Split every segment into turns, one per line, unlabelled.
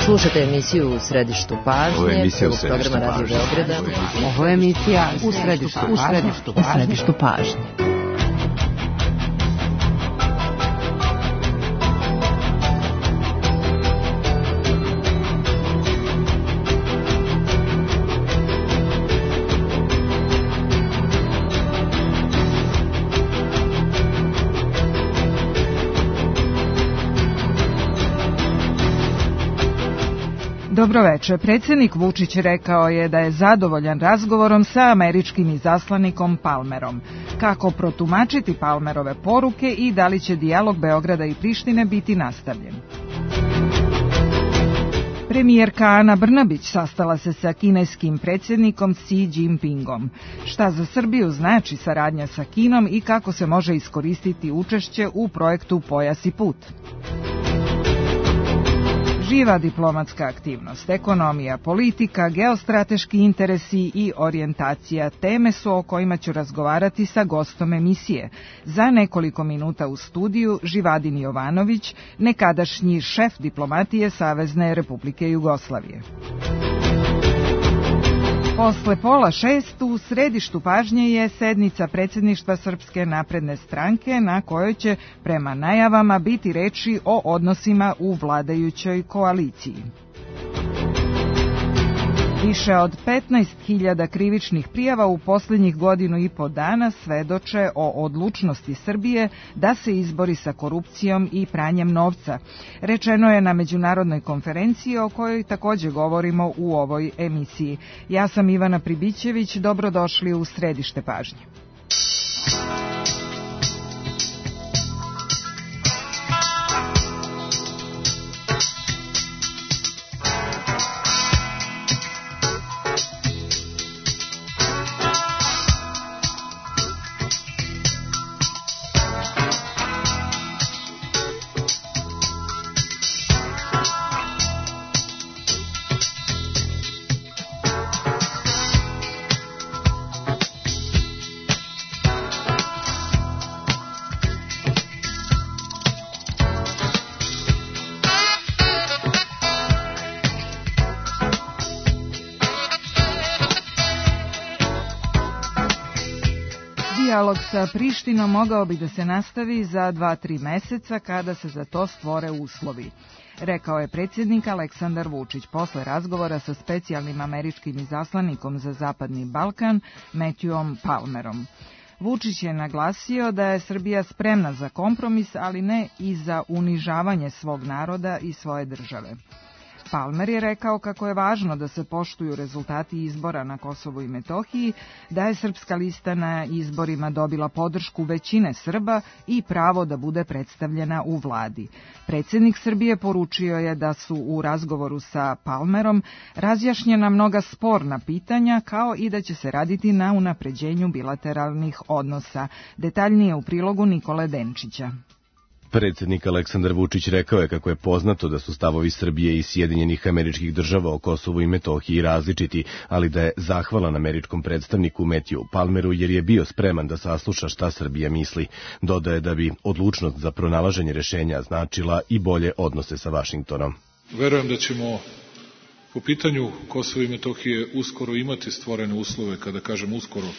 Slušate emisiju U središtu pažnje, prvog programa Radio Beograda.
Ovo je emisija U središtu pažnje.
Dobroveče. Predsjednik Vučić rekao je da je zadovoljan razgovorom sa američkim izaslanikom Palmerom. Kako protumačiti Palmerove poruke i da li će dijalog Beograda i Prištine biti nastavljen? Premijerka Ana Brnabić sastala se sa kineskim predsjednikom Xi Jinpingom. Šta za Srbiju znači saradnja sa Kinom i kako se može iskoristiti učešće u projektu Pojas i put? Živa diplomatska aktivnost, ekonomija, politika, geostrateški interesi i orijentacija teme su o kojima ću razgovarati sa gostom emisije. Za nekoliko minuta u studiju Živadin Jovanović, nekadašnji šef diplomatije Savezne Republike Jugoslavije. Posle 5:30 u središtu pažnje je sednica predsjedništva Srpske napredne stranke na kojoj će prema najavama biti reči o odnosima u vladajućoj koaliciji. Više od 15.000 krivičnih prijava u posljednjih godinu i po dana svedoče o odlučnosti Srbije da se izbori sa korupcijom i pranjem novca. Rečeno je na međunarodnoj konferenciji o kojoj također govorimo u ovoj emisiji. Ja sam Ivana Pribićević, dobrodošli u središte pažnje. Dijalog sa Prištinom mogao bi da se nastavi za 2-3 meseca kada se za to stvore uslovi, rekao je predsjednik Aleksandar Vučić posle razgovora sa specijalnim američkim izaslanikom za Zapadni Balkan Matthewom Palmerom. Vučić je naglasio da je Srbija spremna za kompromis, ali ne i za unižavanje svog naroda i svoje države. Palmer je rekao kako je važno da se poštuju rezultati izbora na Kosovu i Metohiji, da je srpska lista na izborima dobila podršku većine Srba i pravo da bude predstavljena u vladi. Predsjednik Srbije poručio je da su u razgovoru sa Palmerom razjašnjena mnoga sporna pitanja, kao i da će se raditi na unapređenju bilateralnih odnosa. Detaljnije u prilogu Nikole Denčića.
Predsjednik Aleksandar Vučić rekao je kako je poznato da su stavovi Srbije i Sjedinjenih Američkih Država o Kosovu i Metohiji različiti, ali da je zahvalan američkom predstavniku Matthewu Palmeru jer je bio spreman da sasluša šta Srbija misli. Dodaje da bi odlučnost za pronalaženje rešenja značila i bolje odnose sa Vašingtonom.
Verujem da ćemo po pitanju Kosova i Metohije uskoro imati stvorene uslove, kada kažem uskoro,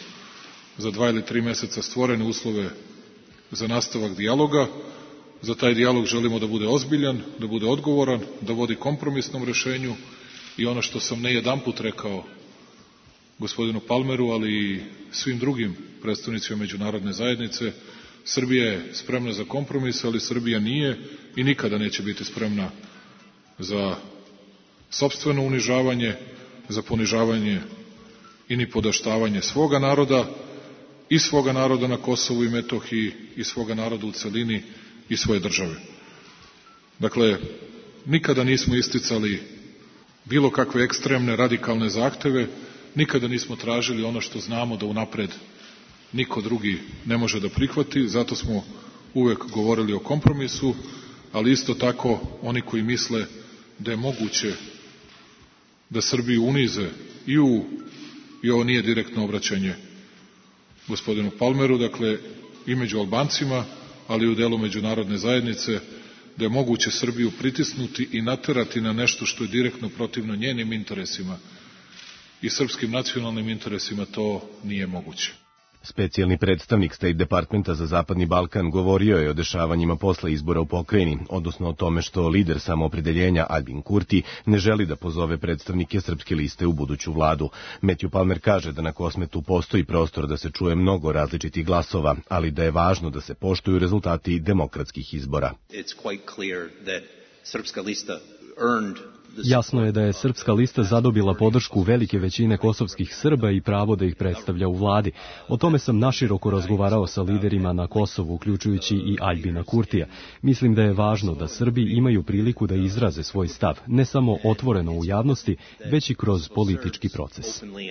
za 2 ili 3 meseca stvorene uslove za nastavak dijaloga. Za taj dijalog želimo da bude ozbiljan, da bude odgovoran, da vodi kompromisnom rešenju i ono što sam ne jedanput rekao gospodinu Palmeru, ali i svim drugim predstavnicima međunarodne zajednice, Srbija je spremna za kompromis, ali Srbija nije i nikada neće biti spremna za sopstveno unižavanje, za ponižavanje i ni podaštavanje svoga naroda i svoga naroda na Kosovu i Metohiji i svoga naroda u celini i svoje države. Dakle, nikada nismo isticali bilo kakve ekstremne, radikalne zahteve, nikada nismo tražili ono što znamo da unapred niko drugi ne može da prihvati, zato smo uvek govorili o kompromisu, ali isto tako oni koji misle da je moguće da Srbiju unize i ovo nije direktno obraćanje gospodinu Palmeru, dakle i među Albancima, ali i u delu međunarodne zajednice, da je moguće Srbiju pritisnuti i naterati na nešto što je direktno protivno njenim interesima i srpskim nacionalnim interesima, to nije moguće.
Specijalni predstavnik State Departmenta za Zapadni Balkan govorio je o dešavanjima posle izbora u pokrajini, odnosno o tome što lider samoopredeljenja Albin Kurti ne želi da pozove predstavnike Srpske liste u buduću vladu. Matthew Palmer kaže da na Kosmetu postoji prostor da se čuje mnogo različitih glasova, ali da je važno da se poštuju rezultati demokratskih izbora.
Jasno je da je Srpska lista zadobila podršku velike većine kosovskih Srba i pravo da ih predstavlja u vladi. O tome sam naširoko razgovarao sa liderima na Kosovu, uključujući i Aljbina Kurtija. Mislim da je važno da Srbi imaju priliku da izraze svoj stav, ne samo otvoreno u javnosti, već i kroz politički proces.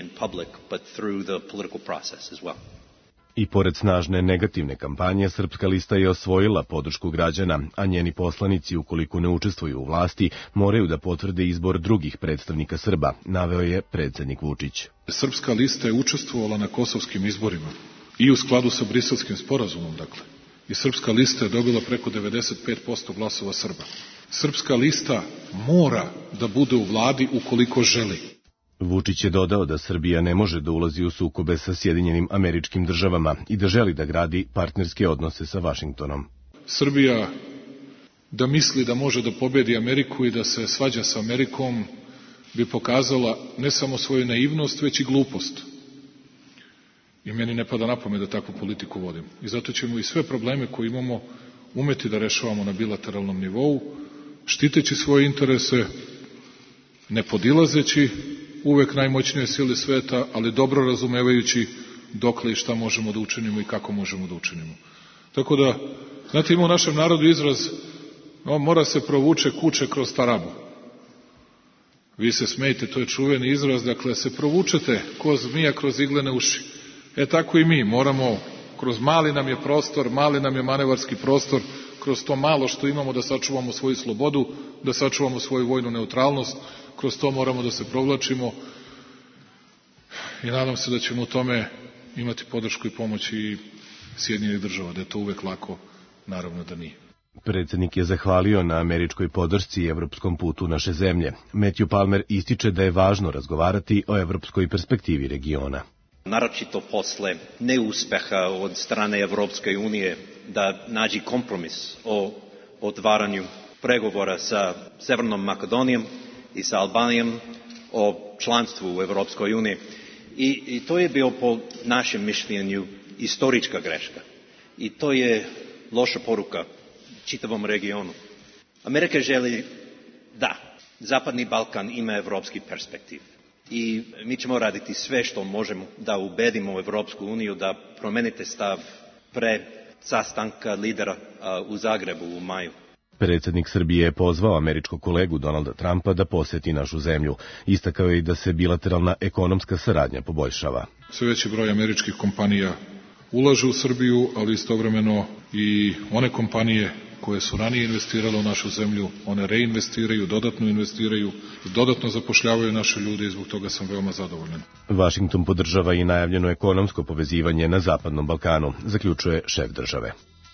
I pored snažne negativne kampanje, Srpska lista je osvojila podršku građana, a njeni poslanici, ukoliko ne učestvuju u vlasti, moraju da potvrde izbor drugih predstavnika Srba, naveo je predsednik Vučić.
Srpska lista je učestvovala na kosovskim izborima i u skladu sa Briselskim sporazumom, dakle. I Srpska lista je dobila preko 95% glasova Srba. Srpska lista mora da bude u vladi ukoliko želi.
Vučić je dodao da Srbija ne može da ulazi u sukobe sa Sjedinjenim Američkim Državama i da želi da gradi partnerske odnose sa Vašingtonom.
Srbija da misli da može da pobedi Ameriku i da se svađa sa Amerikom bi pokazala ne samo svoju naivnost, već i glupost. I meni ne pada na pamet da takvu politiku vodim. I zato ćemo i sve probleme koje imamo umeti da rešavamo na bilateralnom nivou, štiteći svoje interese, ne podilazeći uvek najmoćnije sile sveta, ali dobro razumevajući dokle i šta možemo da učinimo i kako možemo da učinimo. Tako da, znate, ima u našem narodu izraz, mora se provuče kuče kroz tarabu. Vi se smejte, to je čuveni izraz, dakle, se provučete ko zmija kroz iglene uši. Tako i mi moramo, kroz mali nam je prostor, mali nam je manevarski prostor, kroz to malo što imamo da sačuvamo svoju slobodu, da sačuvamo svoju vojnu neutralnost, kroz to moramo da se provlačimo i nadam se da ćemo u tome imati podršku i pomoć i Sjedinjenih Država, da je to uvek lako, naravno da nije.
Predsednik je zahvalio na američkoj podršci i evropskom putu naše zemlje. Matthew Palmer ističe da je važno razgovarati o evropskoj perspektivi regiona.
Naročito posle neuspeha od strane Evropske unije da nađi kompromis o otvaranju pregovora sa Severnom Makedonijom i sa Albanijom o članstvu u Evropskoj uniji. I to je bio po našem mišljenju istorička greška. I to je loša poruka čitavom regionu. Amerika želi da Zapadni Balkan ima evropski perspektiv. I mi ćemo raditi sve što možemo da ubedimo Evropsku uniju da promenite stav pre sastanka lidera u Zagrebu u maju.
Predsednik Srbije je pozvao američkog kolegu Donalda Trumpa da poseti našu zemlju. Istakao je i da se bilateralna ekonomska saradnja poboljšava.
Sve veći broj američkih kompanija ulaže u Srbiju, ali istovremeno i one kompanije koje su ranije investirale u našu zemlju, one reinvestiraju, dodatno zapošljavaju naše ljude i zbog toga sam veoma zadovoljan.
Vašington podržava i najavljeno ekonomsko povezivanje na Zapadnom Balkanu, zaključuje šef države.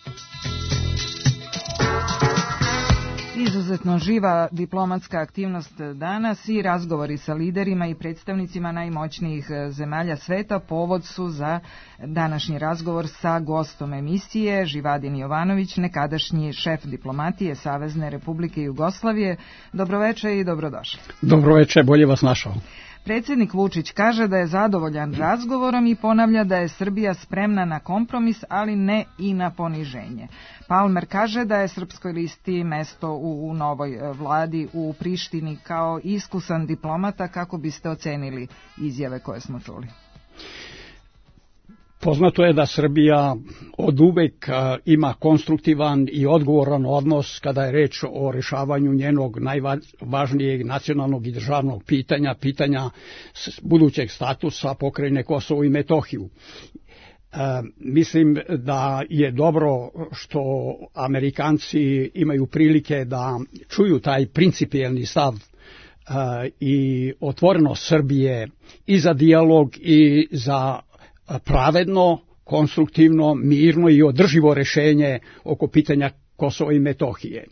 Izuzetno živa diplomatska aktivnost danas i razgovori sa liderima i predstavnicima najmoćnijih zemalja sveta povod su za današnji razgovor sa gostom emisije Živadin Jovanović, nekadašnji šef diplomatije Savezne Republike Jugoslavije. Dobroveče i dobrodošli.
Dobroveče, bolje vas našao.
Predsjednik Vučić kaže da je zadovoljan razgovorom i ponavlja da je Srbija spremna na kompromis, ali ne i na poniženje. Palmer kaže da je Srpskoj listi mesto u novoj vladi u Prištini kao iskusan diplomata. Kako biste ocenili izjave koje smo čuli?
Poznato je da Srbija od uvek ima konstruktivan i odgovoran odnos kada je reč o rešavanju njenog najvažnijeg nacionalnog i državnog pitanja budućeg statusa pokrajine Kosovo i Metohiju. Mislim da je dobro što Amerikanci imaju prilike da čuju taj principijelni stav i otvorenost Srbije i za dijalog i za pravedno, konstruktivno, mirno i održivo rešenje oko pitanja Kosova i Metohije.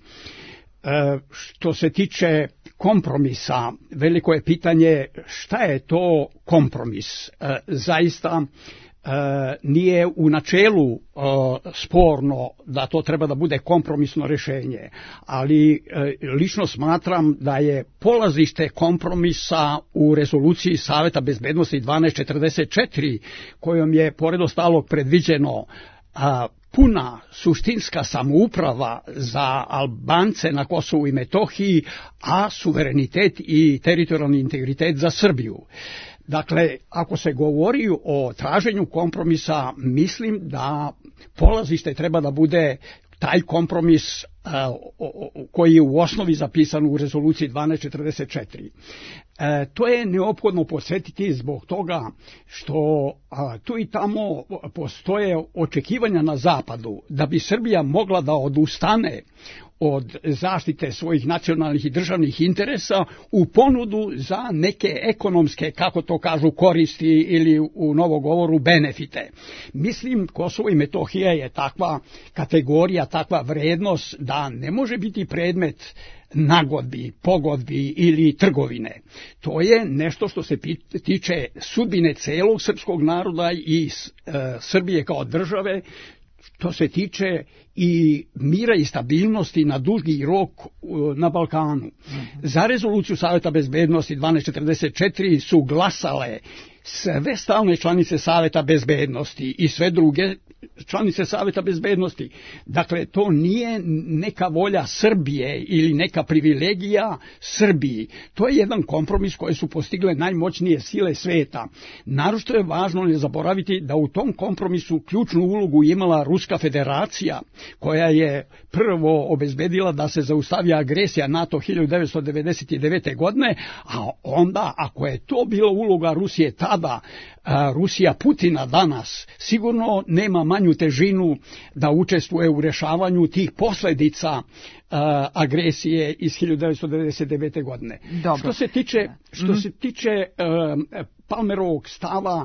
Što se tiče kompromisa, veliko je pitanje šta je to kompromis. Zaista nije u načelu sporno da to treba da bude kompromisno rješenje, ali lično smatram da je polazište kompromisa u rezoluciji Saveta bezbednosti 1244, kojom je pored ostalog predviđeno puna suštinska samouprava za Albance na Kosovu i Metohiji, a suverenitet i teritorijalni integritet za Srbiju. Dakle, ako se govori o traženju kompromisa, mislim da polazište treba da bude taj kompromis koji je u osnovi zapisan u rezoluciji 1244. To je neophodno podsjetiti zbog toga što tu i tamo postoje očekivanja na zapadu da bi Srbija mogla da odustane od zaštite svojih nacionalnih i državnih interesa u ponudu za neke ekonomske, kako to kažu, koristi ili u novogovoru benefite. Mislim, Kosovo i Metohija je takva kategorija, takva vrednost da ne može biti predmet nagodbi, pogodbi ili trgovine. To je nešto što se tiče sudbine celog srpskog naroda i Srbije kao države. To se tiče i mira i stabilnosti na dugi rok na Balkanu. Za rezoluciju Saveta bezbednosti 1244 su glasale sve stalne članice Saveta bezbednosti i sve druge članice Saveta bezbednosti. Dakle, to nije neka volja Srbije ili neka privilegija Srbiji. To je jedan kompromis koji su postigle najmoćnije sile sveta. Naročito je važno ne zaboraviti da u tom kompromisu ključnu ulogu imala Ruska federacija, koja je prvo obezbedila da se zaustavi agresija NATO 1999. godine, a onda, ako je to bila uloga Rusije tada, Rusija Putina danas sigurno nema manju težinu da učestvuje u rješavanju tih posljedica agresije iz 1999. godine.
Dobro.
Što se tiče Palmerovog stava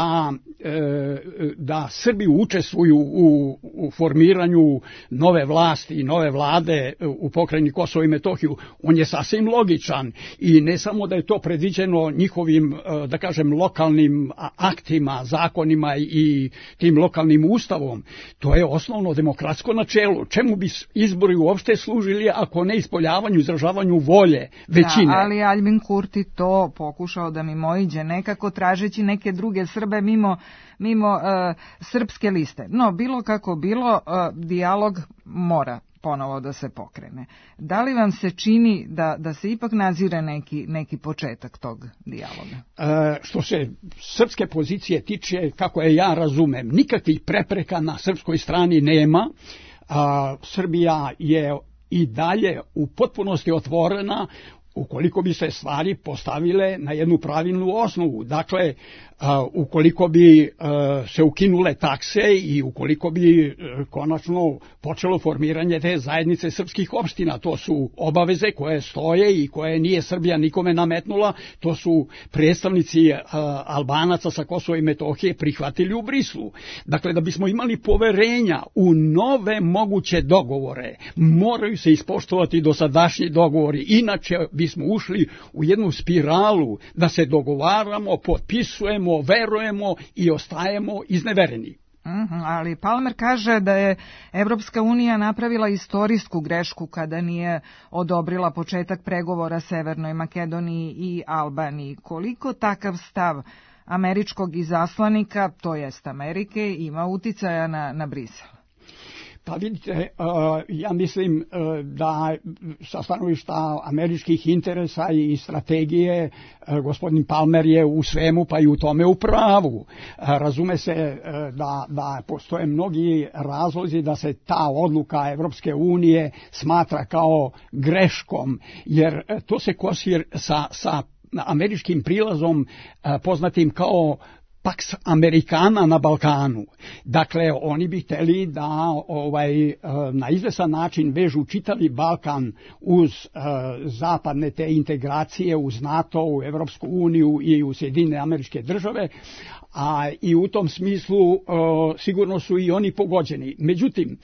da Srbi učestvuju u formiranju nove vlasti i nove vlade u pokrajini Kosovo i Metohiju, on je sasvim logičan i ne samo da je to predviđeno njihovim, da kažem, lokalnim aktima, zakonima i tim lokalnim ustavom, to je osnovno demokratsko načelo. Čemu bi izbori uopšte služili ako ne ispoljavanju, izražavanju volje većine?
Da, ali Aljbin Kurti to pokušao da mimoiđe nekako tražeći neke druge Srbe mimo srpske liste. No, bilo kako bilo, dijalog mora ponovo da se pokrene. Da li vam se čini da se ipak nazire neki početak tog dijaloga?
Što se srpske pozicije tiče, kako je ja razumem, nikakvih prepreka na srpskoj strani nema. Srbija je i dalje u potpunosti otvorena ukoliko bi se stvari postavile na jednu pravilnu osnovu. Dakle, ukoliko bi se ukinule takse i ukoliko bi konačno počelo formiranje te zajednice srpskih opština, to su obaveze koje stoje i koje nije Srbija nikome nametnula, to su predstavnici Albanaca sa Kosova i Metohije prihvatili u Brislu. Dakle, da bismo imali poverenja u nove moguće dogovore, moraju se ispoštovati dosadašnji dogovori, inače bismo ušli u jednu spiralu da se dogovaramo, potpisujemo, verujemo i ostajemo iznevereni.
Ali Palmer kaže da je Evropska unija napravila istorijsku grešku kada nije odobrila početak pregovora Severnoj Makedoniji i Albaniji. Koliko takav stav američkog izaslanika, to jest Amerike, ima uticaja na Brisel?
Pa vidite, ja mislim da sa stanovišta američkih interesa i strategije gospodin Palmer je u svemu pa i u tome u pravu. Razume se da postoje mnogi razlozi da se ta odluka Evropske unije smatra kao greškom, jer to se kosi sa američkim prilazom poznatim kao Pax Americana na Balkanu. Dakle, oni bi htjeli da na izvesan način vežu čitavi Balkan uz zapadne te integracije, uz NATO, u Evropsku uniju i u Sjedinjene Američke Države, a i u tom smislu sigurno su i oni pogođeni. Međutim,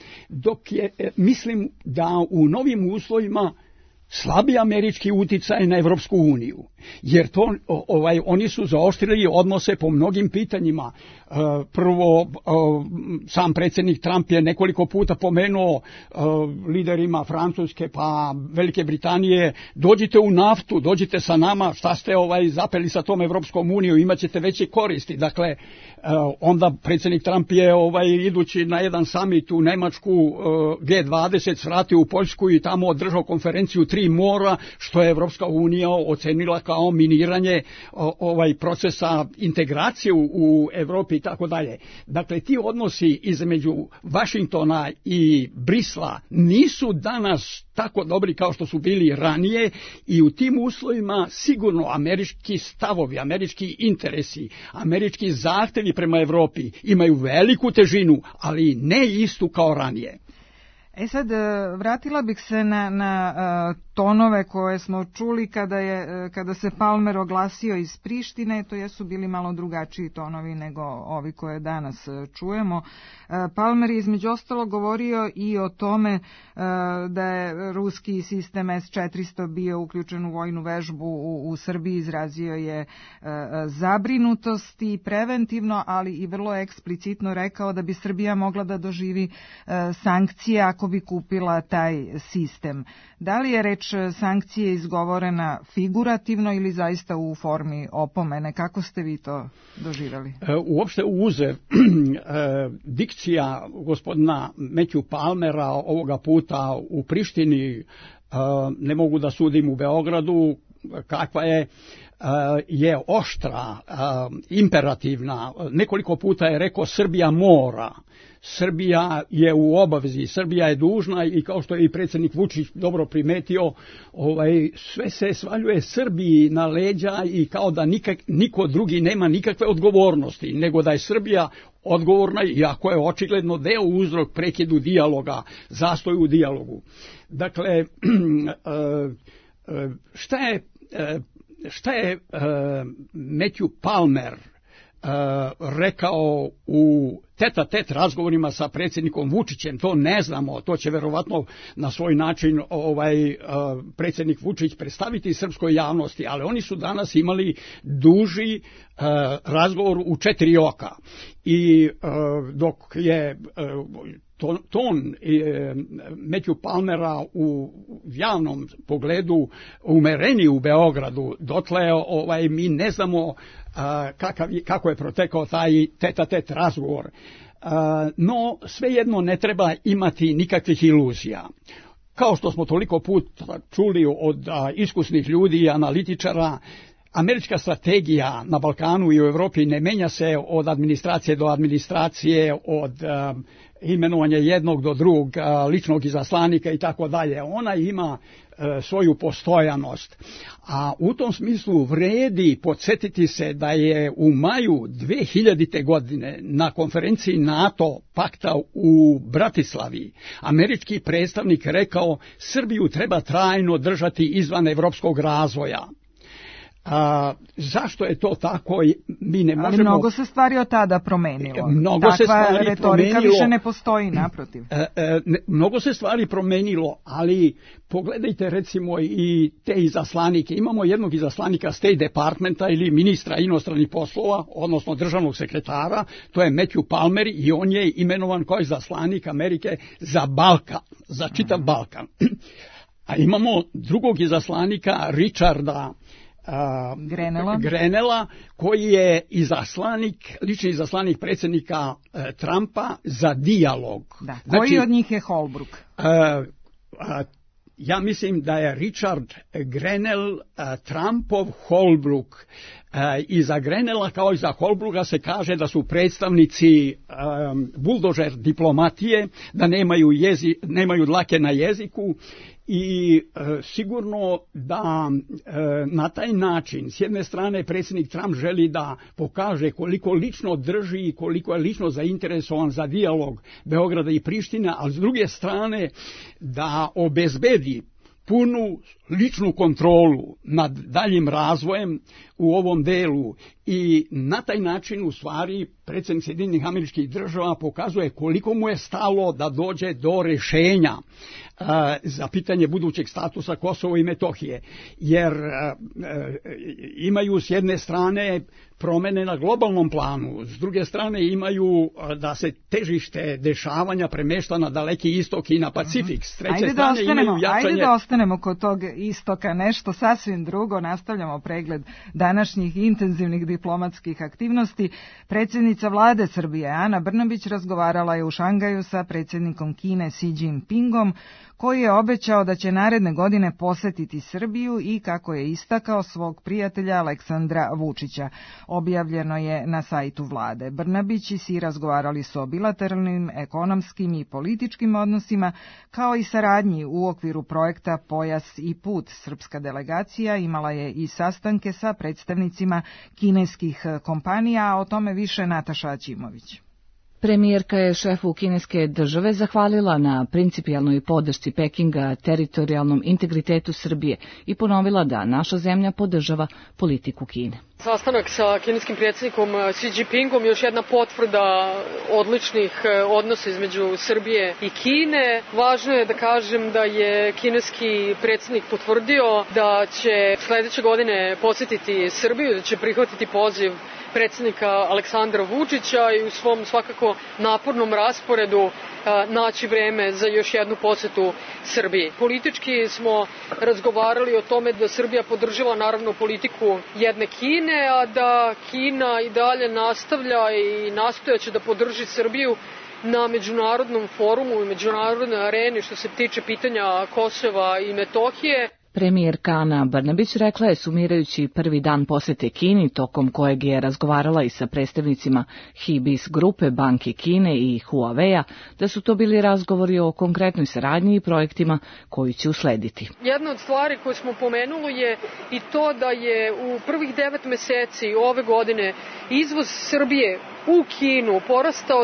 mislim da u novim uslovima slabi američki uticaj na Evropsku uniju, jer oni su zaoštrili odnose po mnogim pitanjima. Prvo, sam predsjednik Trump je nekoliko puta pomenuo liderima Francuske pa Velike Britanije, dođite u naftu, dođite sa nama, šta ste zapeli sa tom Evropskom unijom, imat ćete veće koristi. Dakle, onda predsjednik Trump je idući na jedan summit u Nemačku G20 svratio u Poljsku i tamo održao konferenciju 3 mora, što je Evropska unija ocenila kao miniranje procesa integracije u Evropi i tako dalje. Dakle, ti odnosi između Vašingtona i Brisla nisu danas tako dobri kao što su bili ranije i u tim uslovima sigurno američki stavovi, američki interesi, američki zahtjevi prema Evropi imaju veliku težinu, ali ne istu kao ranije.
Sad, vratila bih se na tonove koje smo čuli kada se Palmer oglasio iz Prištine, to jesu bili malo drugačiji tonovi nego ovi koje danas čujemo. Palmer je između ostalo govorio i o tome da je ruski sistem S-400 bio uključen u vojnu vežbu u Srbiji, izrazio je zabrinutost i preventivno, ali i vrlo eksplicitno rekao da bi Srbija mogla da doživi sankcije ako bi kupila taj sistem. Da li je reč sankcije izgovorena figurativno ili zaista u formi opomene? Kako ste vi to doživjeli?
Uopšte uze dikcija gospodina Matthew Palmera ovoga puta u Prištini, ne mogu da sudim u Beogradu kakva je oštra, imperativna. Nekoliko puta je rekao Srbija mora. Srbija je u obavezi, Srbija je dužna i kao što je i predsjednik Vučić dobro primetio, sve se svaljuje Srbiji na leđa i kao da niko drugi nema nikakve odgovornosti, nego da je Srbija odgovorna, iako je očigledno deo uzrok prekidu dijaloga, zastoju u dijalogu. Dakle, šta je Matthew Palmer rekao u tet-a-tet razgovorima sa predsjednikom Vučićem, to ne znamo, to će verovatno na svoj način predsjednik Vučić predstaviti srpskoj javnosti, ali oni su danas imali duži razgovor u 4 oka. I dok je ton Matthew Palmera u javnom pogledu umereniji u Beogradu, dotle mi ne znamo kako je protekao taj tet-a-tet razgovor. No, svejedno ne treba imati nikakvih iluzija. Kao što smo toliko puta čuli od iskusnih ljudi i analitičara, američka strategija na Balkanu i u Europi ne menja se od administracije do administracije, od imenovanja jednog do drugog ličnog izaslanika i tako dalje. Ona ima svoju postojanost. A u tom smislu vredi podsjetiti se da je u maju 2000. godine na konferenciji NATO pakta u Bratislavi američki predstavnik rekao Srbiju treba trajno držati izvan evropskog razvoja. Zašto je to tako? Mi ne možemo...
Ali mnogo se stvari od tada promenilo. Takva retorika više ne postoji, naprotiv.
Mnogo se stvari promenilo, ali pogledajte recimo i te izaslanike. Imamo jednog izaslanika State Departmenta ili ministra inostranih poslova, odnosno državnog sekretara, to je Matthew Palmer i on je imenovan kao izaslanik Amerike za Balkan, za čitav Balkan. A imamo drugog izaslanika Richarda Grenela, koji je lični izaslanik predsjednika Trumpa za dijalog.
Da, koji od njih je Holbrooke?
Ja mislim da je Richard Grenell Trumpov Holbrooke. Iza Grenela kao i za Holbruga se kaže da su predstavnici buldožer diplomatije, da nemaju dlake na jeziku i sigurno da na taj način s jedne strane predsjednik Trump želi da pokaže koliko lično drži i koliko je lično zainteresovan za dijalog Beograda i Prištine, ali s druge strane da obezbedi punu ličnu kontrolu nad daljim razvojem u ovom delu i na taj način u stvari predsjednik Sjedinjenih Američkih Država pokazuje koliko mu je stalo da dođe do rješenja za pitanje budućeg statusa Kosova i Metohije, jer imaju s jedne strane promjene na globalnom planu, s druge strane imaju da se težište dešavanja premješta na Daleki istok i na Pacifik. S treće strane imaju jačanje...
Ajde da ostanemo kod tog istoka, nešto sasvim drugo. Nastavljamo pregled današnjih intenzivnih diplomatskih aktivnosti. Predsjednica vlade Srbije Ana Brnabić razgovarala je u Šangaju sa predsjednikom Kine Xi Jinpingom, koji je obećao da će naredne godine posetiti Srbiju i, kako je istakao, svog prijatelja Aleksandra Vučića. Objavljeno je na sajtu vlade. Brnabić i Xi razgovarali su o bilateralnim, ekonomskim i političkim odnosima, kao i saradnji u okviru projekta Pojas i put. Srpska delegacija imala je i sastanke sa predstavnicima kineskih kompanija, a o tome više Nataša Aćimović.
Premijerka je šefu kineske države zahvalila na principijelnoj podršci Pekinga teritorijalnom integritetu Srbije i ponovila da naša zemlja podržava politiku Kine.
Sastanak sa kineskim predsjednikom Xi Jinpingom je još jedna potvrda odličnih odnosa između Srbije i Kine. Važno je da kažem da je kineski predsjednik potvrdio da će sljedeće godine posjetiti Srbiju, da će prihvatiti poziv predsjednika Aleksandra Vučića i u svom svakako napornom rasporedu naći vreme za još jednu posjetu Srbiji. Politički smo razgovarali o tome da Srbija podržava naravno politiku jedne Kine, a da Kina i dalje nastavlja i nastojaće da podrži Srbiju na međunarodnom forumu i međunarodnoj areni što se tiče pitanja Kosova i Metohije.
Premijerka Ana Brnabić rekla je, sumirajući prvi dan posjete Kini, tokom kojeg je razgovarala i sa predstavnicima Hibis grupe, Banke Kine i Huawei-a, da su to bili razgovori o konkretnoj saradnji i projektima koji će uslediti.
Jedna od stvari koju smo pomenuli je i to da je u prvih 9 meseci ove godine izvoz Srbije u Kinu porastao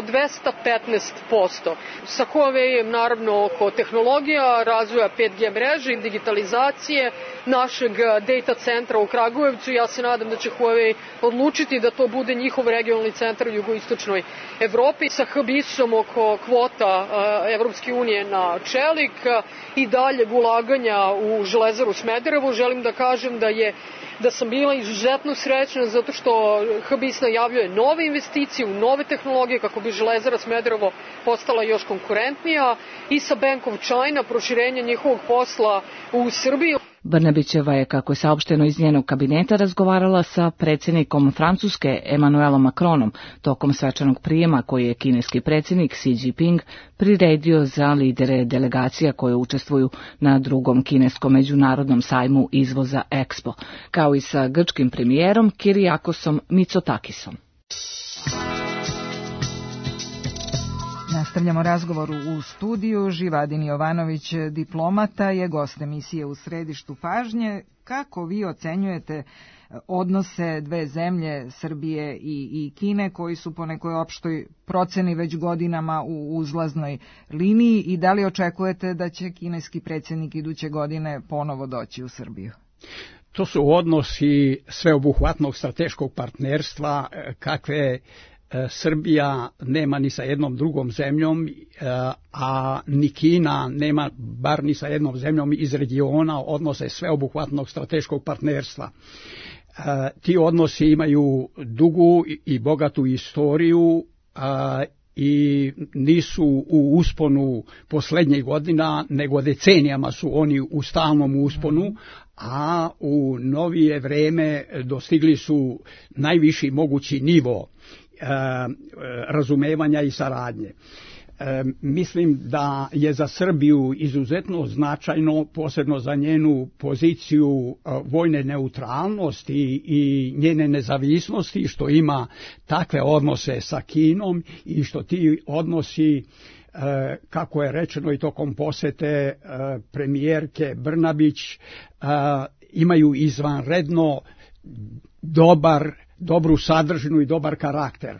215%. Sa Huawei-em naravno oko tehnologija, razvoja 5G mreže i digitalizacije našeg data centra u Kragujevcu. Ja se nadam da će Huawei odlučiti da to bude njihov regionalni centar u jugoistočnoj Evropi. Sa Hibisom oko kvota Evropske unije na čelik i daljeg ulaganja u železaru Smederevo. Želim da kažem da sam bila izuzetno srećna zato što Hibis najavljuje nove investicije u nove tehnologije kako bi železara Smederevo postala još konkurentnija, i sa Bank of China proširenje njihovog posla u Srbiji.
Brnabićeva je, kako je saopšteno iz njenog kabineta, razgovarala sa predsjednikom Francuske Emmanuelom Macronom tokom svečanog prijema koji je kineski predsjednik Xi Jinping priredio za lidere delegacija koje učestvuju na drugom kineskom međunarodnom sajmu izvoza Expo, kao i sa grčkim premijerom Kyriakosom Mitsotakisom.
Nastavljamo razgovor u studiju. Živadin Jovanović, diplomata, je gost emisije U središtu pažnje. Kako vi ocenjujete odnose dve zemlje, Srbije i Kine, koji su po nekoj opštoj proceni već godinama u uzlaznoj liniji, i da li očekujete da će kineski predsjednik iduće godine ponovo doći u Srbiju?
To su odnosi sveobuhvatnog strateškog partnerstva kakve Srbija nema ni sa jednom drugom zemljom, a ni Kina nema bar ni sa jednom zemljom iz regiona, odnose sveobuhvatnog strateškog partnerstva. Ti odnosi imaju dugu i bogatu istoriju i nisu u usponu posljednjih godina, nego decenijama su oni u stalnom usponu, a u novije vreme dostigli su najviši mogući nivo razumevanja i saradnje. mislim da je za Srbiju izuzetno značajno, posebno za njenu poziciju vojne neutralnosti i njene nezavisnosti, što ima takve odnose sa Kinom i što ti odnosi, kako je rečeno i tokom posete premijerke Brnabić, imaju izvanredno dobru sadržinu i dobar karakter.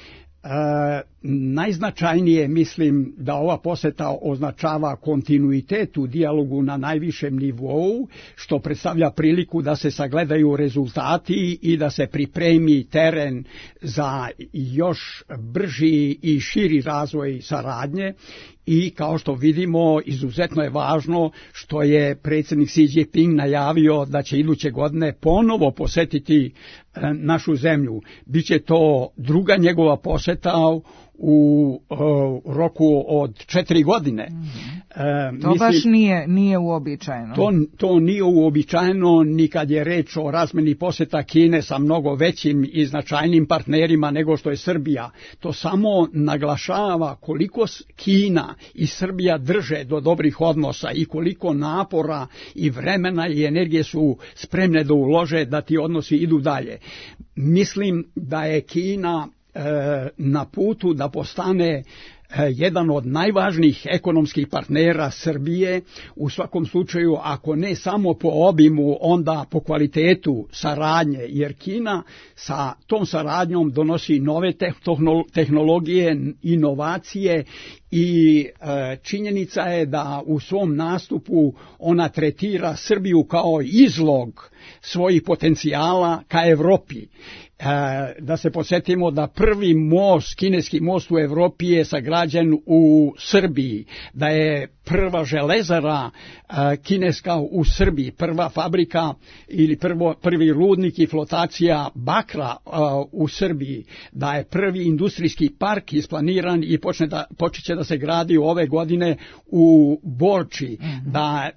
Najznačajnije mislim da ova poseta označava kontinuitet u dijalogu na najvišem nivou, što predstavlja priliku da se sagledaju rezultati i da se pripremi teren za još brži i širi razvoj saradnje. I kao što vidimo, izuzetno je važno što je predsjednik Xi Jinping najavio da će iduće godine ponovo posetiti našu zemlju. Biće to druga njegova poseta u roku od 4 godine.
To baš nije uobičajeno.
To nije uobičajeno ni kad je reč o razmeni poseta Kine sa mnogo većim i značajnim partnerima nego što je Srbija. To samo naglašava koliko Kina i Srbija drže do dobrih odnosa i koliko napora i vremena i energije su spremne da ulože da ti odnosi idu dalje. Mislim da je Kina na putu da postane jedan od najvažnijih ekonomskih partnera Srbije, u svakom slučaju ako ne samo po obimu, onda po kvalitetu saradnje, jer Kina sa tom saradnjom donosi nove tehnologije, inovacije i činjenica je da u svom nastupu ona tretira Srbiju kao izlog svojih potencijala ka Evropi. Da se podsjetimo da prvi most, kineski most u Evropi je sagrađen u Srbiji, da je prva železara kineska u Srbiji, prva fabrika ili prvi rudnik i flotacija bakra u Srbiji, da je prvi industrijski park isplaniran i počet će da se gradi ove godine u Borči, da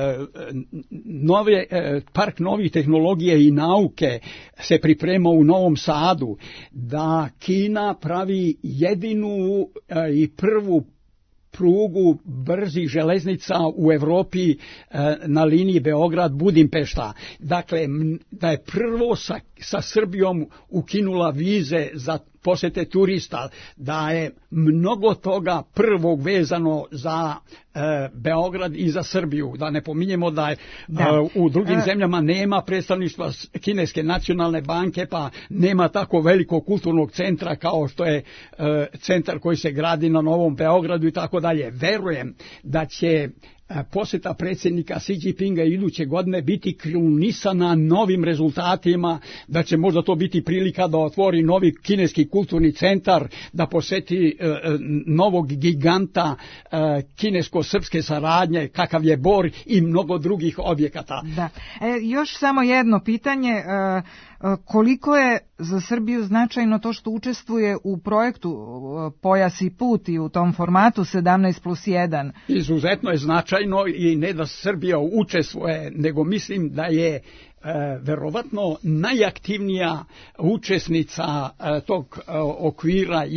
park novih tehnologije i nauke se priprema u Novom Sadu, da Kina pravi jedinu i prvu prugu brzih železnica u Evropi na liniji Beograd-Budimpešta. Dakle, da je prvo sa Srbijom ukinula vize za posete turista, da je mnogo toga prvog vezano za Beograd i za Srbiju. Da ne pominjemo da je u drugim zemljama nema predstavništva Kineske nacionalne banke, pa nema tako velikog kulturnog centra kao što je centar koji se gradi na Novom Beogradu i tako dalje. Verujem da će posjeta predsjednika Xi Jinpinga iduće godine biti krunisana novim rezultatima, da će možda to biti prilika da otvori novi kineski kulturni centar, da posjeti novog giganta kinesko-srpske saradnje kakav je Bor i mnogo drugih objekata.
Da. Još samo jedno pitanje, koliko je za Srbiju značajno to što učestvuje u projektu Pojas i put i u tom formatu 17+1?
Izuzetno je značajno i ne da Srbija učestvuje, nego mislim da je verovatno najaktivnija učesnica tog okvira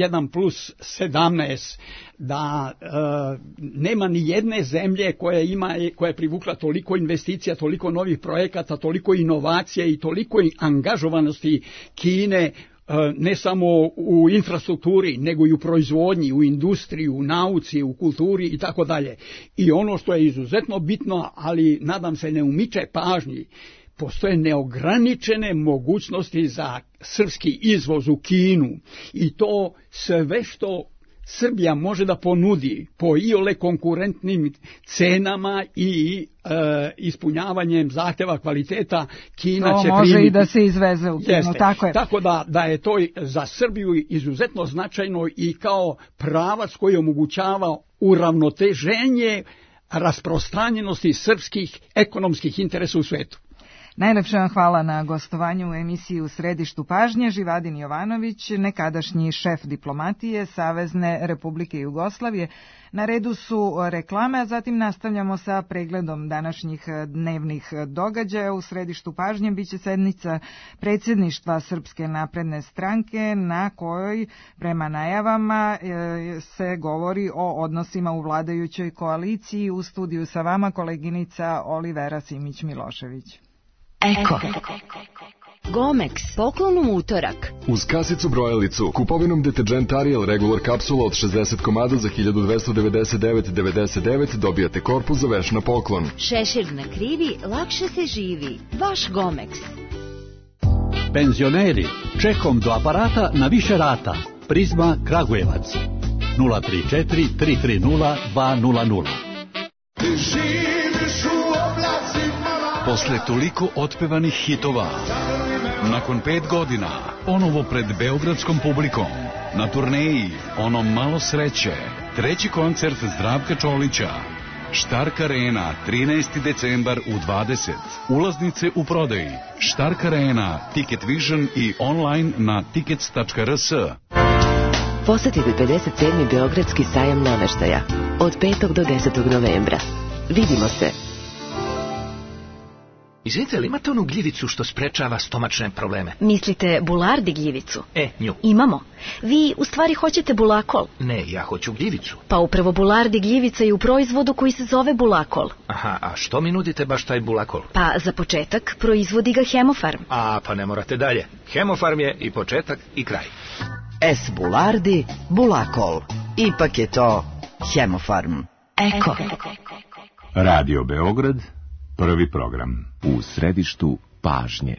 1+17, da nema ni jedne zemlje koja je privukla toliko investicija, toliko novih projekata, toliko inovacija i toliko angažovanosti Kine, ne samo u infrastrukturi, nego i u proizvodnji, u industriji, u nauci, u kulturi i tako dalje. I ono što je izuzetno bitno, ali nadam se ne umiče pažnji, postoje neograničene mogućnosti za srpski izvoz u Kinu i to sve što Srbija može da ponudi po iole konkurentnim cenama i ispunjavanjem zahtjeva kvaliteta, Kina
to
će
može
primiti.
I da se izveze u Kinu.
Jeste.
Tako je.
Tako da je to za Srbiju izuzetno značajno i kao pravac koji omogućava uravnoteženje rasprostranjenosti srpskih ekonomskih interesa u svetu.
Najlepše vam hvala na gostovanju u emisiji U središtu pažnje. Živadin Jovanović, nekadašnji šef diplomatije Savezne Republike Jugoslavije. Na redu su reklame, a zatim nastavljamo sa pregledom današnjih dnevnih događaja. U središtu pažnje biće sednica predsjedništva Srpske napredne stranke na kojoj prema najavama se govori o odnosima u vladajućoj koaliciji. U studiju sa vama koleginica Olivera Simić-Milošević.
Eko. Gomex, poklon u utorak.
Uz kasicu brojalicu, kupovinom deterđent Ariel Regular kapsula od 60 komada za 1299,99 dobijate korpus za veš na poklon.
Šešir na krivi, lakše se živi. Vaš Gomex.
Penzioneri, čekom do aparata na više rata. Prizma Kragujevac. 034 330 200. Posle toliko otpevanih hitova, nakon 5 godina, ponovo pred beogradskom publikom, na turneji Ono malo sreće, treći koncert Zdravka Čolića, Štark Arena, 13. decembar u 20. Ulaznice u prodaji, Štark Arena, Ticket Vision i online na tickets.rs.
Posetite 57. Beogradski sajam nameštaja od 5. do 10. novembra. Vidimo se.
Izvinite, ali imate onu gljivicu što sprečava stomačne probleme?
Mislite bulardi gljivicu?
Nju.
Imamo. Vi u stvari hoćete bulakol?
Ne, ja hoću gljivicu.
Pa upravo bulardi gljivica je u proizvodu koji se zove bulakol.
Aha, a što mi nudite baš taj bulakol?
Pa za početak proizvodi ga Hemofarm.
A, pa ne morate dalje. Hemofarm je i početak i kraj.
S bulardi, bulakol. Ipak je to Hemofarm.
Eko.
Radio Beograd, prvi program. U središtu pažnje.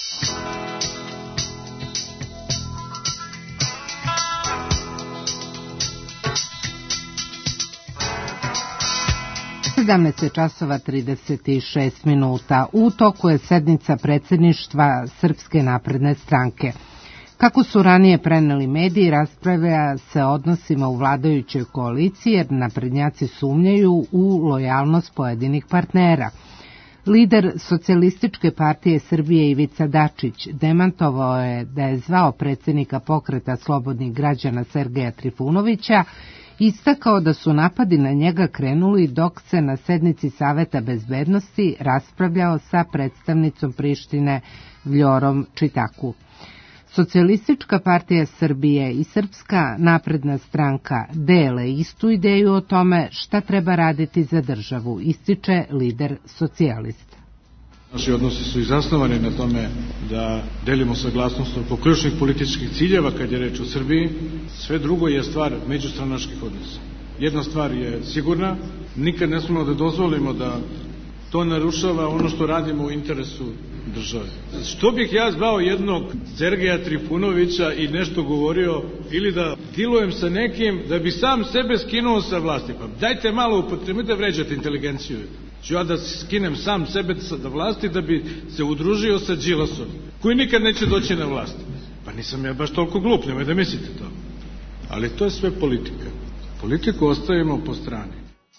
časova 36 minuta. U toku je sednica predsjedništva Srpske napredne stranke. Kako su ranije preneli mediji, raspravlja se o odnosima u vladajućoj koaliciji jer naprednjaci sumnjaju u lojalnost pojedinih partnera. Lider Socijalističke partije Srbije Ivica Dačić demantovao je da je zvao predsjednika Pokreta slobodnih građana Sergeja Trifunovića, istakao da su napadi na njega krenuli dok se na sednici Saveta bezbednosti raspravljao sa predstavnicom Prištine Vljorom Čitaku. Socijalistička partija Srbije i Srpska napredna stranka dele istu ideju o tome šta treba raditi za državu, ističe lider socijalista.
Naši odnosi su i zasnovani na tome da delimo saglasnost oko ključnih političkih ciljeva kad je reč o Srbiji. Sve drugo je stvar međustranačkih odnosa. Jedna stvar je sigurna, nikad ne smemo da dozvolimo da to narušava ono što radimo u interesu države. Što bih ja zvao jednog Sergeja Trifunovića i nešto govorio ili da dilujem sa nekim da bi sam sebe skinuo sa vlasti? Pa dajte malo upotrebite, vređate inteligenciju. Ću ja da skinem sam sebe sa vlasti da bi se udružio sa Đilasom, koji nikad neće doći na vlast. Pa nisam ja baš toliko glup, nemoj da mislite to. Ali to je sve politika. Politiku ostavimo po strani.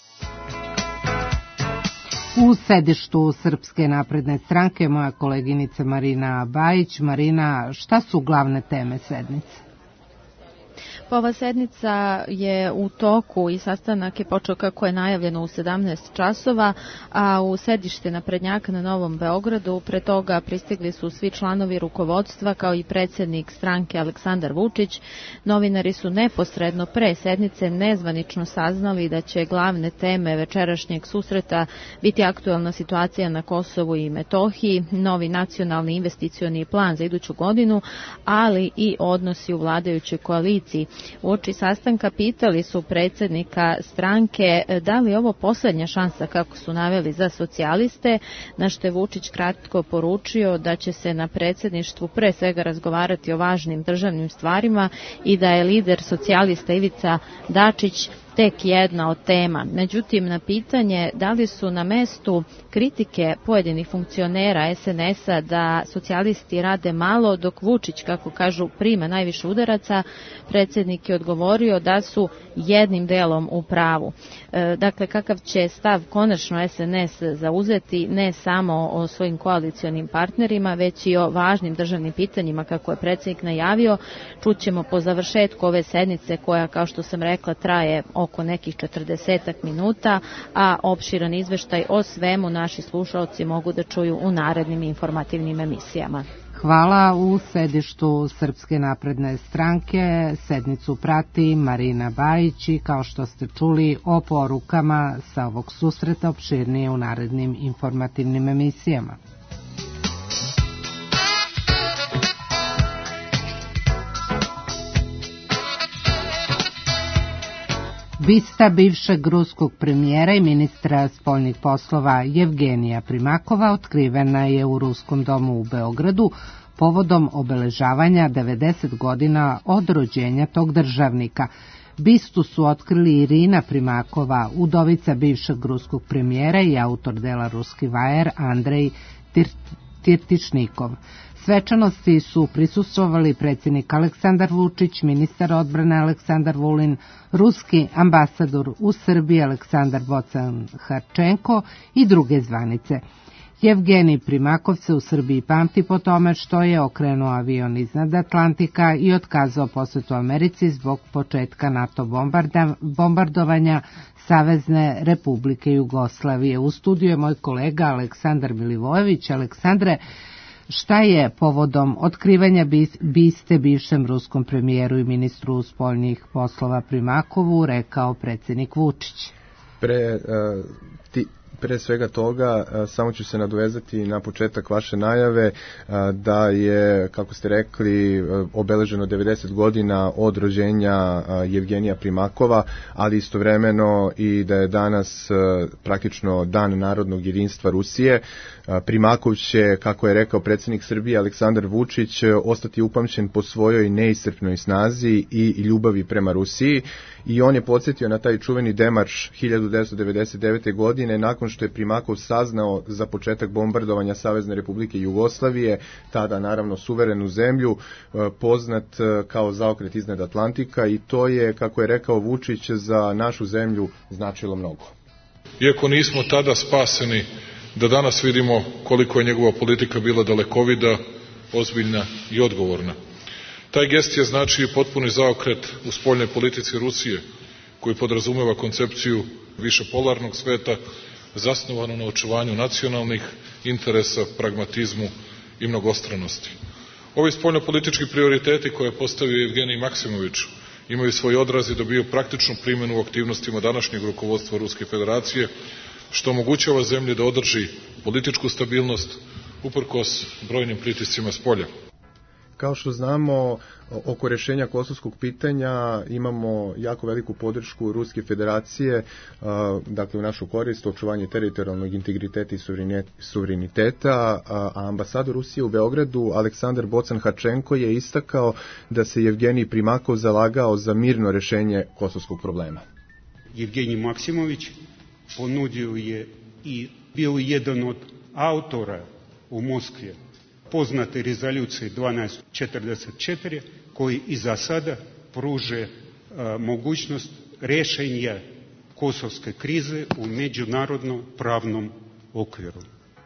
U sedištu Srpske napredne stranke moja koleginica Marina Bajić. Marina, šta su glavne teme sednice?
Ova sednica je u toku i sastanak je počeo kako je najavljeno u 17 časova, a u sedište naprednjaka na Novom Beogradu pre toga pristigli su svi članovi rukovodstva kao i predsjednik stranke Aleksandar Vučić. Novinari su neposredno pre sednice nezvanično saznali da će glavne teme večerašnjeg susreta biti aktualna situacija na Kosovu i Metohiji, novi nacionalni investicioni plan za iduću godinu, ali i odnosi u vladajućoj koaliciji. Uoči sastanka pitali su predsjednika stranke da li je ovo posljednja šansa, kako su naveli, za socijaliste, na što je Vučić kratko poručio da će se na predsjedništvu pre svega razgovarati o važnim državnim stvarima i da je lider socijalista Ivica Dačić tek jedna od tema. Međutim, na pitanje da li su na mestu kritike pojedinih funkcionera SNS-a da socijalisti rade malo, dok Vučić, kako kažu, prima najviše udaraca, predsjednik je odgovorio da su jednim delom u pravu. Dakle, kakav će stav konačno SNS zauzeti ne samo o svojim koalicionim partnerima, već i o važnim državnim pitanjima, kako je predsjednik najavio, čućemo po završetku ove sednice koja, kao što sam rekla, traje oko nekih 40 minuta, a opširan izveštaj o svemu naši slušalci mogu da čuju u narednim informativnim emisijama.
Hvala. U sedištu Srpske napredne stranke sednicu prati Marina Bajić i kao što ste čuli o porukama sa ovog susreta opširnije u narednim informativnim emisijama. Bista bivšeg ruskog premijera i ministra spoljnih poslova Jevgenija Primakova otkrivena je u Ruskom domu u Beogradu povodom obeležavanja 90 godina od rođenja tog državnika. Bistu su otkrili Irina Primakova, udovica bivšeg ruskog premijera i autor dela Ruski vajer Andrej Tirtičnikov. Svečanosti su prisustvovali predsjednik Aleksandar Vučić, ministar odbrane Aleksandar Vulin, ruski ambasador u Srbiji Aleksandar Bocan Harčenko i druge zvanice. Jevgenij Primakov se u Srbiji pamti po tome što je okrenuo avion iznad Atlantika i otkazao posetu Americi zbog početka NATO bombardovanja Savezne Republike Jugoslavije. U studiju je moj kolega Aleksandar Milivojević. Aleksandre, šta je povodom otkrivanja biste bivšem ruskom premijeru i ministru spoljnih poslova Primakovu rekao predsjednik Vučić?
Pre svega toga, samo ću se nadovezati na početak vaše najave da je, kako ste rekli, obeleženo 90 godina od rođenja Jevgenija Primakova, ali istovremeno i da je danas praktično Dan narodnog jedinstva Rusije. Primakov će, kako je rekao predsjednik Srbije Aleksandar Vučić, ostati upamćen po svojoj neiscrpnoj snazi i ljubavi prema Rusiji i on je podsjetio na taj čuveni demarš 1999. godine nakon što je Primakov saznao za početak bombardovanja Savezne Republike Jugoslavije, tada naravno suverenu zemlju, poznat kao zaokret iznad Atlantika, i to je, kako je rekao Vučić, za našu zemlju značilo mnogo.
Iako nismo tada spaseni, da danas vidimo koliko je njegova politika bila dalekovida, ozbiljna i odgovorna. Taj gest je znači potpuni zaokret u spoljnoj politici Rusije, koji podrazumeva koncepciju višepolarnog sveta, zasnovano na očuvanju nacionalnih interesa, pragmatizmu i mnogostranosti. Ovi spoljnopolitički prioriteti koje je postavio Jevgenij Maksimović imaju svoj odraz i dobiju praktičnu primjenu u aktivnostima današnjeg rukovodstva Ruske federacije, što omogućava zemlji da održi političku stabilnost uprkos brojnim pritiscima spolja.
Kao što znamo, oko rješenja kosovskog pitanja imamo jako veliku podršku Ruske federacije, dakle u našu korist, očuvanje teritorijalnog integriteta i suvereniteta, a ambasador Rusije u Beogradu Aleksandar Bocan Harčenko je istakao da se Jevgenij Primakov zalagao za mirno rješenje kosovskog problema.
Jevgenij Maksimović ponudio je i bio jedan od autora u Moskvi poznate rezolucije 1244, koji i za sada pruže mogućnost rješenja kosovske krize u međunarodno pravnom okviru.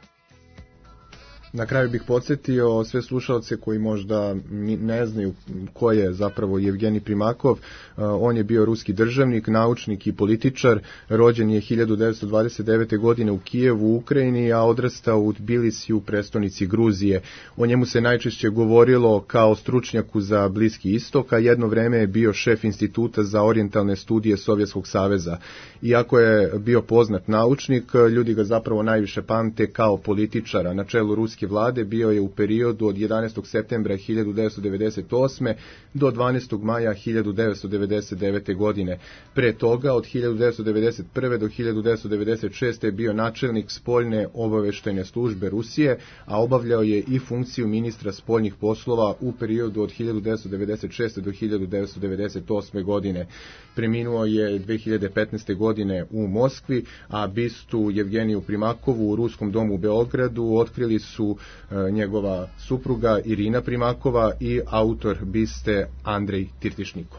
Na kraju bih podsjetio sve slušalce koji možda ne znaju ko je zapravo Jevgenij Primakov. On je bio ruski državnik, naučnik i političar. Rođen je 1929. godine u Kijevu, u Ukrajini, a odrastao u Tbilisiju, prestonici Gruzije. O njemu se najčešće govorilo kao stručnjaku za Bliski istok, a jedno vreme je bio šef Instituta za orijentalne studije Sovjetskog saveza. Iako je bio poznat naučnik, ljudi ga zapravo najviše pamte kao političara na čelu Ruske jugoslovenske vlade bio je u periodu od 11. septembra 1998. do 12. maja 1999. godine. Pre toga, od 1991. do 1996. je bio načelnik spoljne obaveštajne službe Rusije, a obavljao je i funkciju ministra spoljnih poslova u periodu od 1996. do 1998. godine. Preminuo je 2015. godine u Moskvi, a bistu Jevgeniju Primakovu u Ruskom domu u Beogradu otkrili su njegova supruga Irina Primakova i autor biste Andrej Tirtišnikov.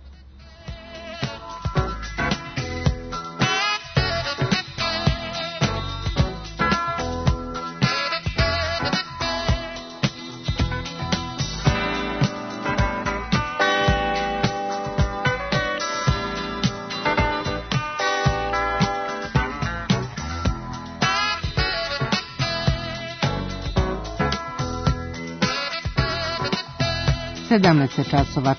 časova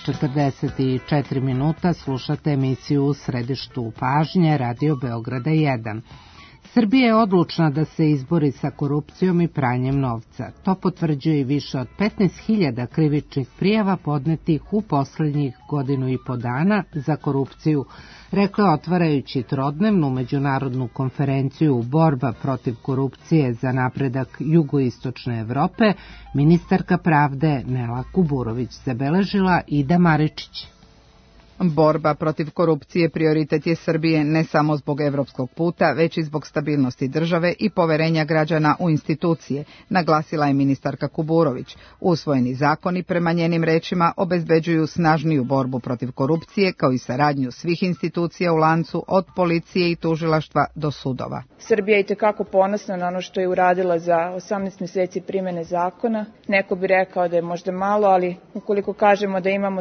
44 minuta, slušate emisiju U središtu pažnje Radio Beograda 1. Srbija je odlučna da se izbori sa korupcijom i pranjem novca. To potvrđuje i više od 15.000 krivičnih prijava podnetih u poslednjih godinu i po dana za korupciju, rekla otvarajući trodnevnu međunarodnu konferenciju Borba protiv korupcije za napredak jugoistočne Evrope, ministarka pravde Nela Kuburović, zabeležila Ida Maričić.
Borba protiv korupcije prioritet je Srbije ne samo zbog evropskog puta, već i zbog stabilnosti države i poverenja građana u institucije, naglasila je ministarka Kuburović. Usvojeni zakoni, prema njenim rečima, obezbeđuju snažniju borbu protiv korupcije, kao i saradnju svih institucija u lancu, od policije i tužilaštva do sudova.
Srbija je itekako ponosna na ono što je uradila za 18 meseci primene zakona. Neko bi rekao da je možda malo, ali ukoliko kažemo da imamo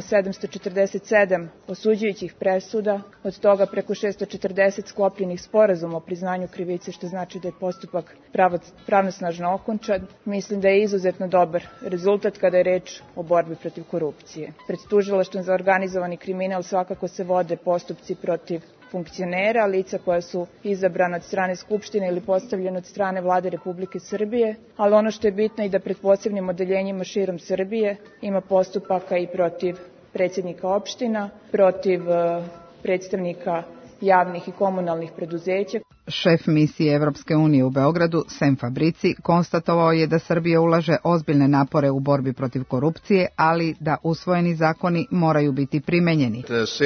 747 osuđujućih presuda, od toga preko 640 sklopljenih sporazuma o priznanju krivice, što znači da je postupak pravnosnažno okončan, mislim da je izuzetno dobar rezultat kada je reč o borbi protiv korupcije. Pred tužilaštvom za organizovani kriminal svakako se vode postupci protiv funkcionera, lica koja su izabrana od strane Skupštine ili postavljena od strane Vlade Republike Srbije, ali ono što je bitno i da pred posebnim odeljenjima širom Srbije ima postupaka i protiv predsjednika opština, protiv predstavnika javnih i komunalnih preduzeća.
Šef misije Evropske unije u Beogradu, Sem Fabrici, konstatovao je da Srbija ulaže ozbiljne napore u borbi protiv korupcije, ali da usvojeni zakoni moraju biti primenjeni.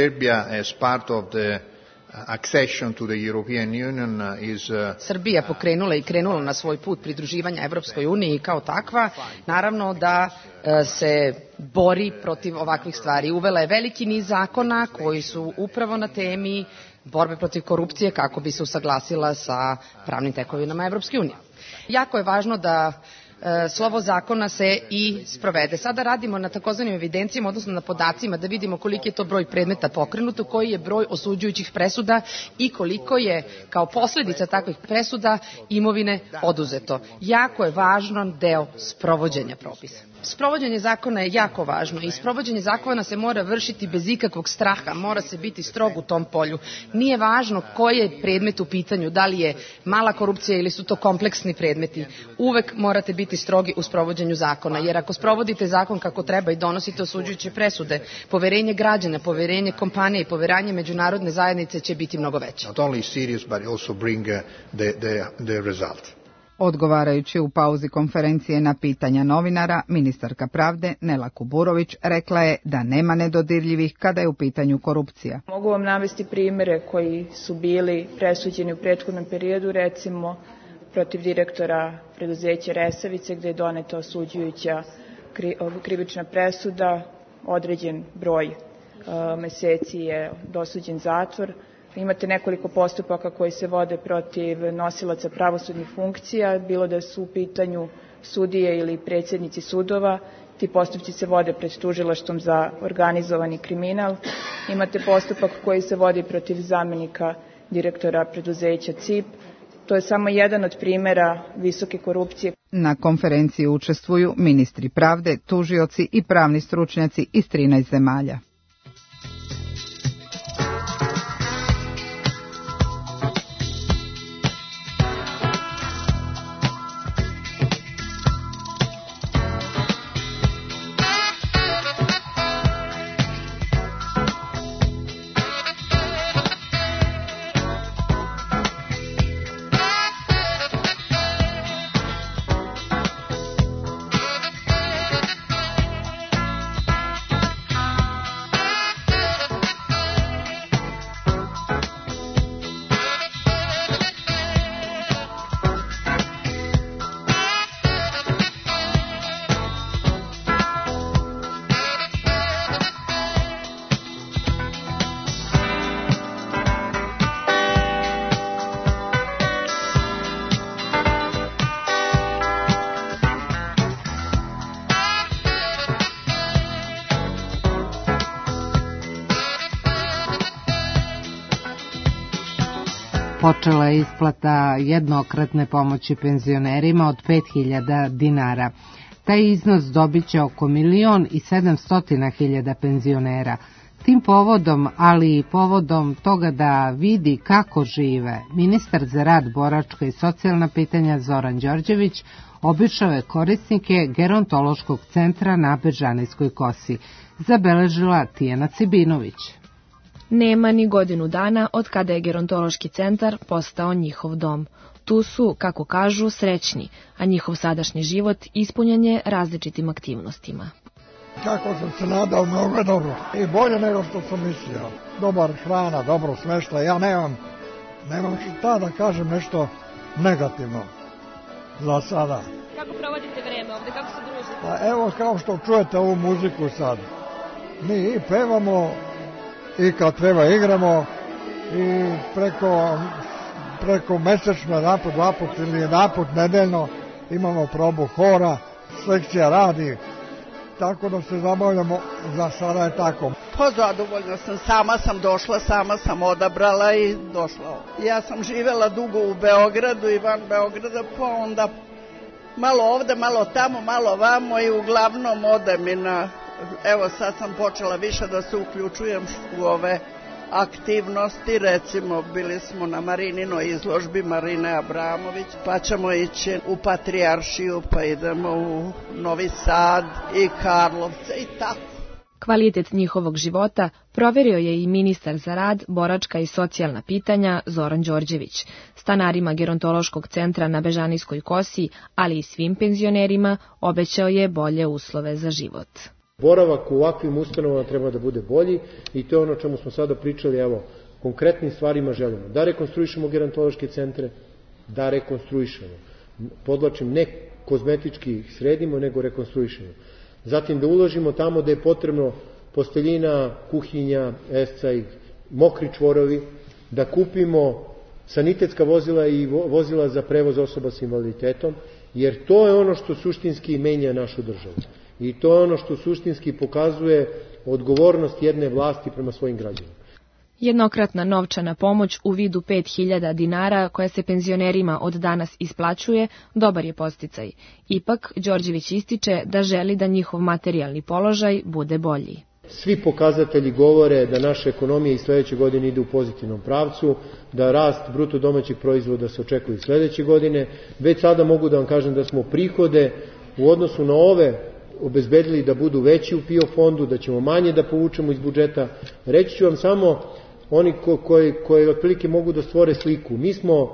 Srbija pokrenula i krenula na svoj put pridruživanja Evropskoj uniji i kao takva, naravno da se bori protiv ovakvih stvari. Uvela je veliki niz zakona koji su upravo na temi borbe protiv korupcije kako bi se usaglasila sa pravnim tekovinama Evropske unije. Jako je važno da slovo zakona se i sprovede. Sada radimo na takozvanim evidencijama, odnosno na podacima, da vidimo koliki je to broj predmeta pokrenuto, koji je broj osuđujućih presuda i koliko je kao posledica takvih presuda imovine oduzeto. Jako je važan deo sprovođenja propisa. Sprovođenje zakona je jako važno i sprovođenje zakona se mora vršiti bez ikakvog straha, mora se biti strog u tom polju. Nije važno koji je predmet u pitanju, da li je mala korupcija ili su to kompleksni predmeti. Uvek morate biti strogi u sprovođenju zakona, jer ako sprovodite zakon kako treba i donosite osuđujuće presude, poverenje građana, poverenje kompanije i poverenje međunarodne zajednice će biti mnogo veće.
Odgovarajući u pauzi konferencije na pitanja novinara, ministarka pravde Nela Kuburović rekla je da nema nedodirljivih kada je u pitanju korupcija.
Mogu vam navesti primere koji su bili presuđeni u prethodnom periodu, recimo protiv direktora preduzeća Resavice, gde je doneta osuđujuća krivična presuda, određen broj meseci je dosuđen zatvor. Imate nekoliko postupaka koji se vode protiv nosilaca pravosudnih funkcija, bilo da su u pitanju sudije ili predsjednici sudova. Ti postupci se vode pred tužilaštvom za organizovani kriminal. Imate postupak koji se vodi protiv zamenika direktora preduzeća CIP. To je samo jedan od primera visoke korupcije.
Na konferenciji učestvuju ministri pravde, tužioci i pravni stručnjaci iz 13 zemalja.
Počela je isplata jednokratne pomoći penzionerima od 5.000 dinara. Taj iznos dobit će oko 1.700.000 penzionera. Tim povodom, ali i povodom toga da vidi kako žive, ministar za rad, boračka i socijalna pitanja Zoran Đorđević obišao je korisnike gerontološkog centra na Bežanijskoj kosi, zabeležila Tijana Cibinović.
Nema ni godinu dana od kada je gerontološki centar postao njihov dom. Tu su, kako kažu, srećni, a njihov sadašnji život ispunjen je različitim aktivnostima.
Kako sam se nadao, mnogo je dobro. I bolje nego što sam mislio. Dobar hrana, dobro smeštaj. Ja nemam šta da kažem nešto negativno za sada.
Kako provodite vreme ovde, kako se družite?
Pa evo, kao što čujete ovu muziku sad. Mi i pevamo, i kad treba igramo, i preko mesečno, jedanput, dvaput ili jedanput nedeljno imamo probu hora, sekcija radi, tako da se zabavljamo, za sada je tako.
Pa zadovoljna sam, sama sam došla, sama sam odabrala i došla. Ja sam živela dugo u Beogradu i van Beograda, pa onda malo ovde, malo tamo, malo vamo i uglavnom odem i na... Evo sad sam počela više da se uključujem u ove aktivnosti, recimo bili smo na Marininoj izložbi Marine Abramović, pa ćemo ići u Patrijaršiju, pa idemo u Novi Sad i Karlovce i tako.
Kvalitet njihovog života proverio je i ministar za rad, boračka i socijalna pitanja Zoran Đorđević. Stanarima gerontološkog centra na Bežanijskoj kosi, ali i svim penzionerima, obećao je bolje uslove za život.
Boravak u ovakvim ustanovama treba da bude bolji i to je ono o čemu smo sada pričali, evo, konkretnim stvarima želimo. Da rekonstruišemo gerontološke centre, da rekonstruišemo. Podlačim, ne kozmetički sredimo, nego rekonstruišemo. Zatim da uložimo tamo da je potrebno posteljina, kuhinja, esca i mokri čvorovi, da kupimo sanitetska vozila i vozila za prevoz osoba s invaliditetom, jer to je ono što suštinski menja našu državu. I to je ono što suštinski pokazuje odgovornost jedne vlasti prema svojim građanima.
Jednokratna novčana pomoć u vidu 5.000 dinara koja se penzionerima od danas isplaćuje, dobar je podsticaj. Ipak, Đorđević ističe da želi da njihov materijalni položaj bude bolji.
Svi pokazatelji govore da naša ekonomija i sledeće godine ide u pozitivnom pravcu, da rast bruto domaćeg proizvoda se očekuje i sledeće godine. Već sada mogu da vam kažem da smo prihode u odnosu na ove obezbedili da budu veći u PIO fondu, da ćemo manje da povučemo iz budžeta. Reći ću vam samo oni koji otprilike mogu da stvore sliku. Mi smo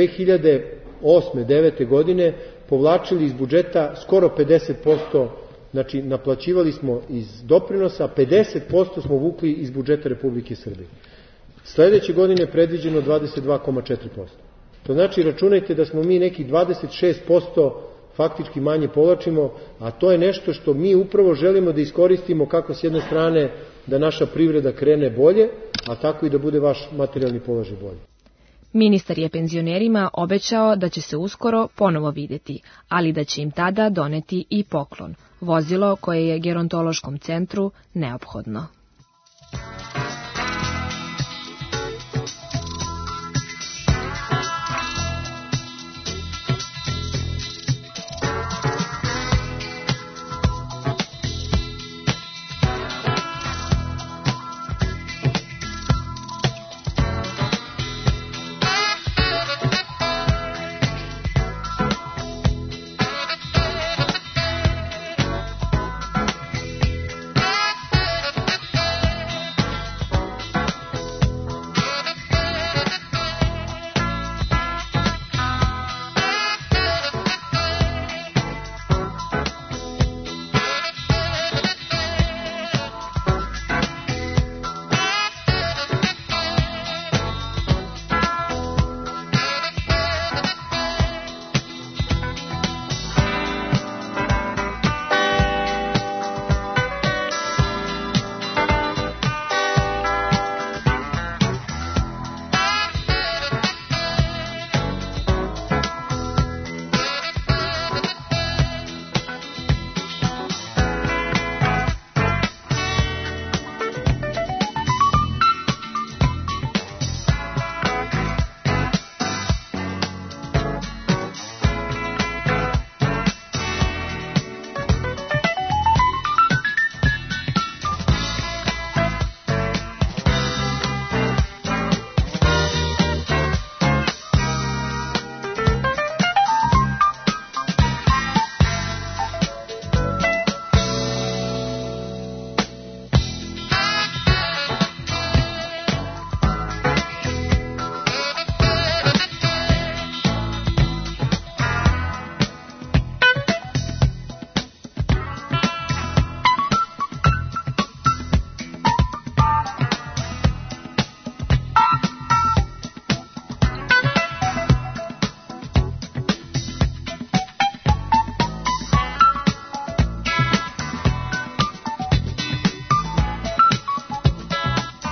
2008-2009. godine povlačili iz budžeta skoro 50%, znači naplaćivali smo iz doprinosa, 50% smo vukli iz budžeta Republike Srbije. Sledeće godine je predviđeno 22,4%. To znači, računajte da smo mi nekih 26% faktički manje povlačimo, a to je nešto što mi upravo želimo da iskoristimo kako s jedne strane da naša privreda krene bolje, a tako i da bude vaš materijalni položaj bolji.
Ministar je penzionerima obećao da će se uskoro ponovo videti, ali da će im tada doneti i poklon, vozilo koje je gerontološkom centru neophodno.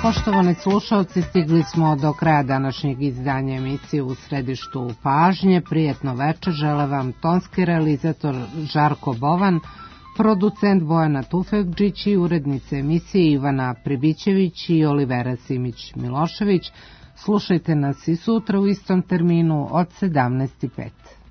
Poštovani slušalci, stigli smo do kraja današnjeg izdanja emisije U središtu pažnje. Prijetno večer žele vam tonski realizator Žarko Bovan, producent Bojana Tufekđić i urednice emisije Ivana Pribićević i Olivera Simić-Milošević. Slušajte nas i sutra u istom terminu od 17:05.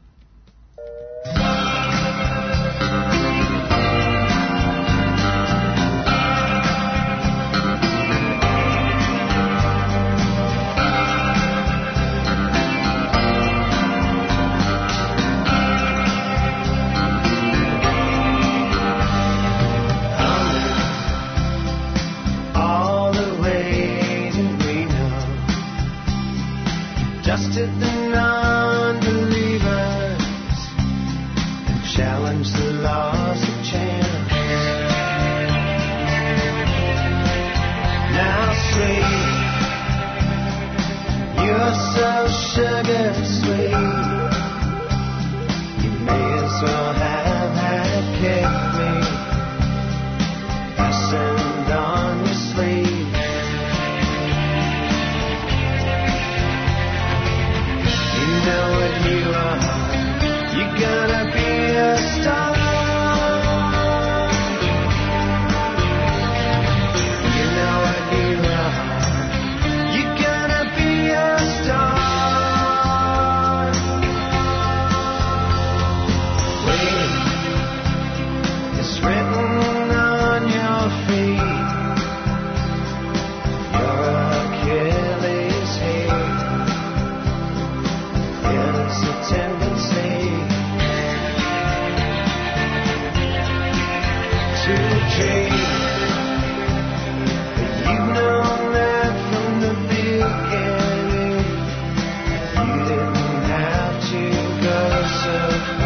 Just to the non-believers and challenge the laws of chance. Now sweet, you're so sugar sweet, you may as well have had kept me fastened on your sleeve. You know what you are, you're gonna be a star. You know what you are, you're gonna be a star. Wait, it's written on your feet, you're Achilles' heel. It's a tendency to dream, but you've known that from the beginning. You didn't have to go so far.